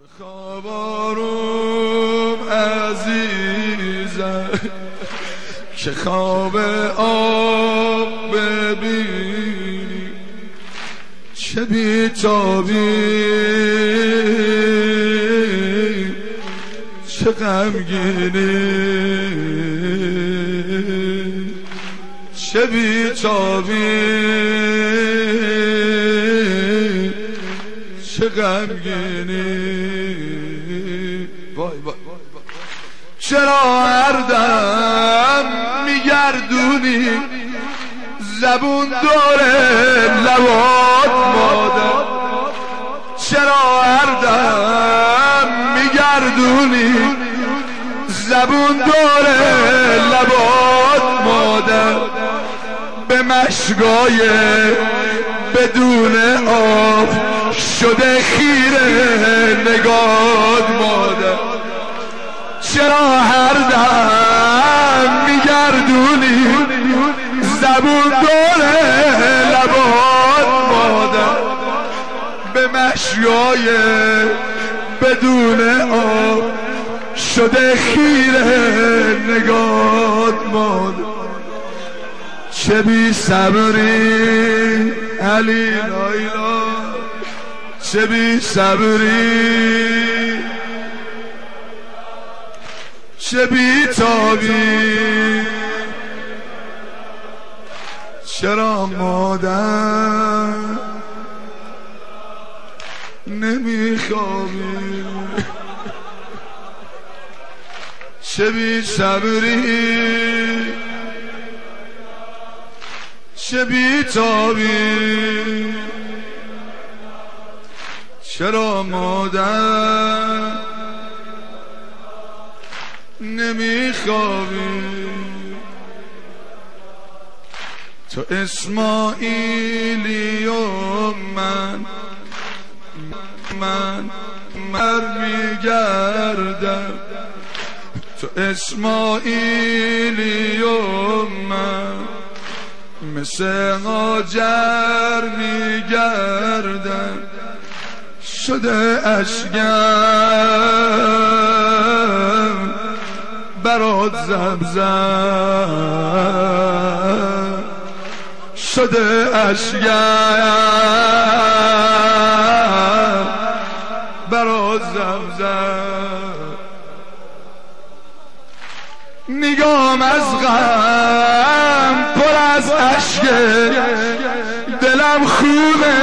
خواب آروم عزیزم که خواب آب ببینی، چه بی‌تابی چه غمگینی، چه بی‌تابی چه غمگینی. وای وای چرا هر دم میگردونی زبون داره لبات مادر، چرا هر دم میگردونی زبون داره لبات مادر، به مشگای بدون آب شده خیره نگات مادر، چرا هر دم میگردونی زبون داره لبات مادر، به مشیای بدون آب شده خیره نگات مادر. چه بی صبری علی لایلا، چه بی صبری چه بی تابی، چرا مادر نمیخوابی، چه بی صبری چه بی تابی، چرا مادر نمیخوابی. تو اسماعیلی و من میگردم، تو اسماعیلی و من مثل هاجر میگردم، شده اشکم برات زمزم، شده اشکم برات زمزم. نگام از غم پر از اشکه، دلم خونه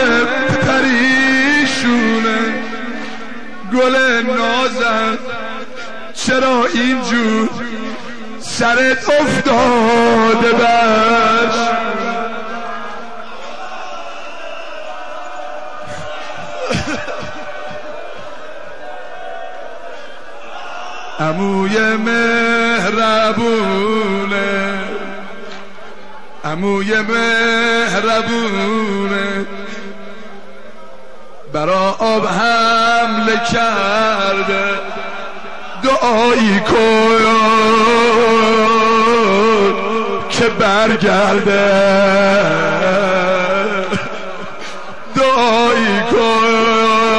پریشونه، گل نازم چرا اینجور سرت افتاده برش، عموی مهربونه، عموی مهربونه، برا آب حمله کرده، دعایی کن که برگرده، دعایی کن.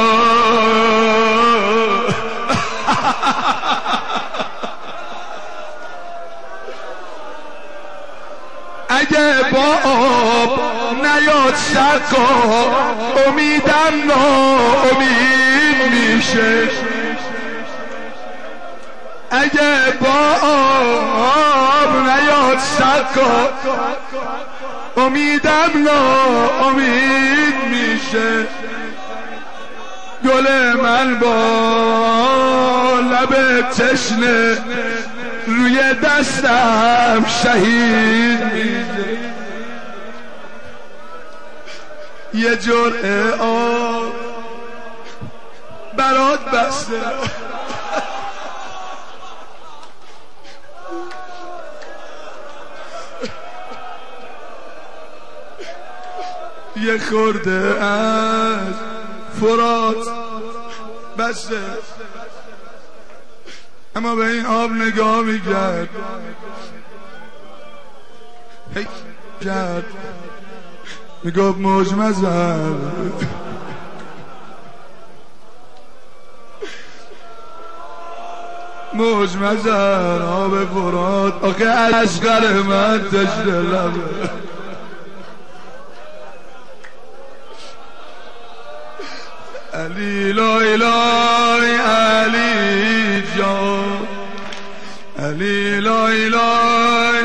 اگه با آب نیاد سقا امیدم ناامید میشه، اگه با آب نیاد سقا امیدم ناامید میشه، گل من با لب تشنه روی دستم شهید میشه، یه جرعه آب برات بسته، یه خورده از فرات بسته، اما به این آب نگاه میکرد، کرد میگفت موج مزن موج مزن آب فرات آخه اشقر من تشنه لبه علی لا اله علی جان علی لا اله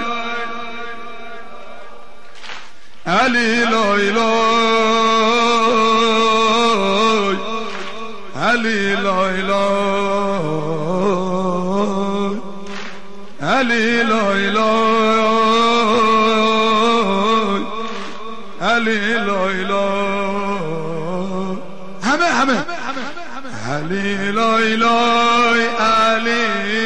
علی لا اله علی لا اله علی لا اله علی لا اله همه علی لا اله علی